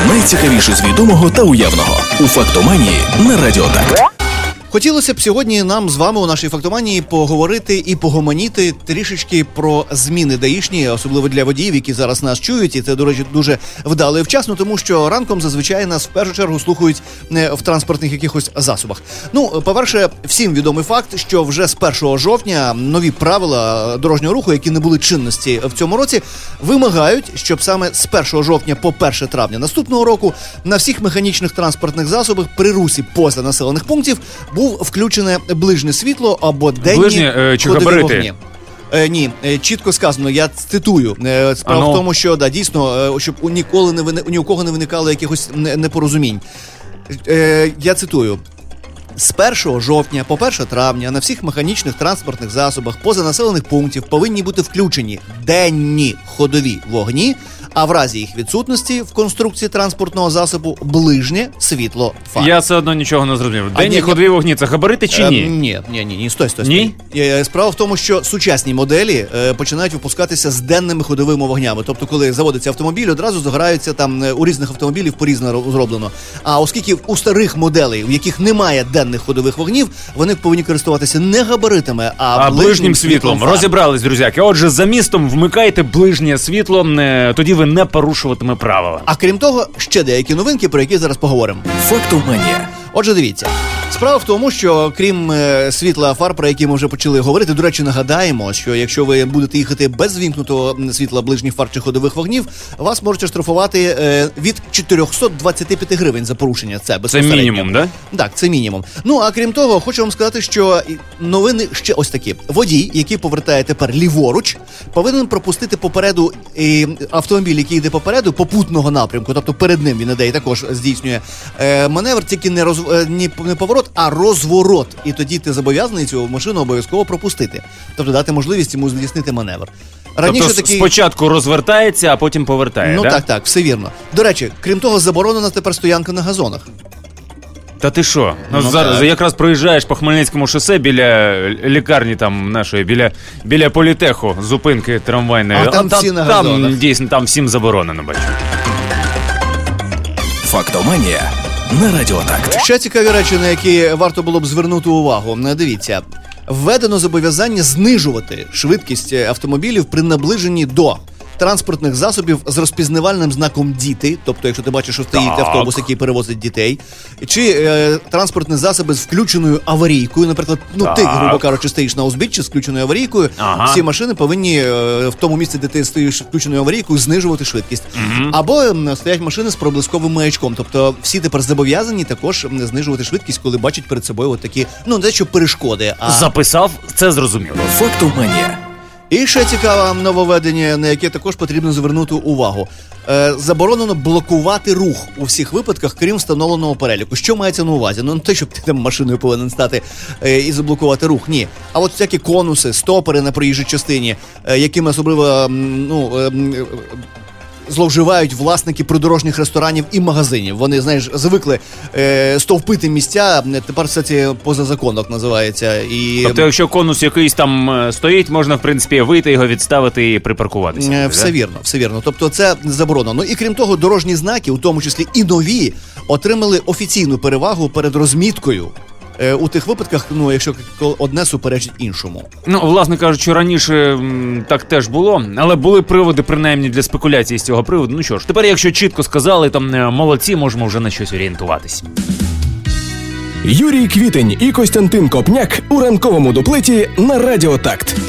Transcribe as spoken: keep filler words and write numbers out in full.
Найцікавіше з відомого та уявного у «Фактоманії» на Радіо Так. Хотілося б сьогодні нам з вами у нашій фактоманії поговорити і погомоніти трішечки про зміни даїшні, особливо для водіїв, які зараз нас чують. І це, до речі, дуже вдало і вчасно, тому що ранком зазвичай нас в першу чергу слухають в транспортних якихось засобах. Ну, по-перше, всім відомий факт, що вже з першого жовтня нові правила дорожнього руху, які не були чинності в цьому році, вимагають, щоб саме з першого жовтня по перше травня наступного року на всіх механічних транспортних засобах при русі поза населених пунктів був включене ближнє світло або денні ближнє, е, чи ходові габарити? вогні. Е, ні, е, чітко сказано, я цитую. Е, справа Ано. в тому, що да, дійсно, е, щоб у ніколи не вини, ні у кого не виникало якихось не, непорозумінь. Е, я цитую. З першого жовтня по перше травня на всіх механічних транспортних засобах позанаселених пунктів повинні бути включені денні ходові вогні, а в разі їх відсутності в конструкції транспортного засобу ближнє світло фар. Я все одно нічого не зрозумів. А, Денні ні, ходові вогні – це габарити чи ні? Е, ні, ні, ні, ні, стой, стой, Ні? стой. Е, Справа в тому, що сучасні моделі е, починають випускатися з денними ходовими вогнями. Тобто, коли заводиться автомобіль, одразу загораються там е, у різних автомобілів по-різному зроблено. А оскільки у старих моделей, в яких немає денних ходових вогнів, вони повинні користуватися не габаритами, а, А ближнім, ближнім світлом. фар. Розібрались, друзяки. Отже, за містом вмикайте ближнє світло, е, тоді ви не порушуватиме правила. А крім того, ще деякі новинки, про які зараз поговоримо. «Фактоманія». Отже, дивіться. Справа в тому, що крім е, світла фар, про які ми вже почали говорити, до речі, нагадаємо, що якщо ви будете їхати без ввімкнутого світла ближніх фар чи ходових вогнів, вас можуть штрафувати е, від чотириста двадцять п'ять гривень за порушення. Це Це безпосередньо. мінімум, да? Так, це мінімум. Ну, а крім того, хочу вам сказати, що новини ще ось такі. Водій, який повертає тепер ліворуч, повинен пропустити попереду е, автомобіль, який йде попереду, попутного напрямку, тобто перед ним він іде і також здійснює е, маневр, тільки не, роз, е, ні, не поворот, а розворот. І тоді ти зобов'язаний цю машину обов'язково пропустити. Тобто дати можливість йому здійснити маневр. Раніше тобто такий... спочатку розвертається, а потім повертає, Ну да? так, так, все вірно. До речі, крім того, заборонена тепер стоянка на газонах. Та ти що? Ну, Ну, зараз так. якраз проїжджаєш по Хмельницькому шосе біля лікарні там нашої, біля, біля політеху, зупинки трамвайної. А там всі на газонах. Там, дійсно, там всім заборонено, бачу. «Фактоманія» на Радіо Так. Ще цікаві речі, на які варто було б звернути увагу. Дивіться, введено зобов'язання знижувати швидкість автомобілів при наближенні до транспортних засобів з розпізнавальним знаком «Діти», тобто якщо ти бачиш, що стоїть Так. автобус, який перевозить дітей, чи е, транспортні засоби з включеною аварійкою, наприклад, ну ти, Так. грубо кажучи, стоїш на узбіччі з включеною аварійкою, Ага. всі машини повинні е, в тому місці, де ти стоїш з включеною аварійкою, знижувати швидкість. Або м, стоять машини з проблисковим маячком, тобто всі тепер зобов'язані також м, знижувати швидкість, коли бачать перед собою от такі, ну не те, що перешкоди, а... Записав, це зрозуміло. «Фактоманія». І ще цікаве нововведення, на яке також потрібно звернути увагу. Е, заборонено блокувати рух у всіх випадках, крім встановленого переліку. Що мається на увазі? Ну не те, щоб ти там машиною повинен стати е, і заблокувати рух, ні. А от всякі конуси, стопори на проїжджій частині, е, якими особливо, м, ну... Е, м, зловживають власники придорожніх ресторанів і магазинів. Вони, знаєш, звикли е, стовпити місця, тепер все це позазаконок називається. І... Тобто, якщо конус якийсь там е, стоїть, можна, в принципі, вийти, його відставити і припаркуватися. Е, Все да? вірно, все вірно. Тобто це заборонено. Ну і крім того, дорожні знаки, у тому числі і нові, отримали офіційну перевагу перед розміткою. Е, У тих випадках, ну, якщо одне суперечить іншому. Ну, власне кажучи, раніше м, так теж було, але були приводи, принаймні, для спекуляції з цього приводу. Ну що ж, тепер, якщо чітко сказали, там е, молодці, можемо вже на щось орієнтуватись. Юрій Квітень і Костянтин Копняк у ранковому дуплеті на Радіо Такт.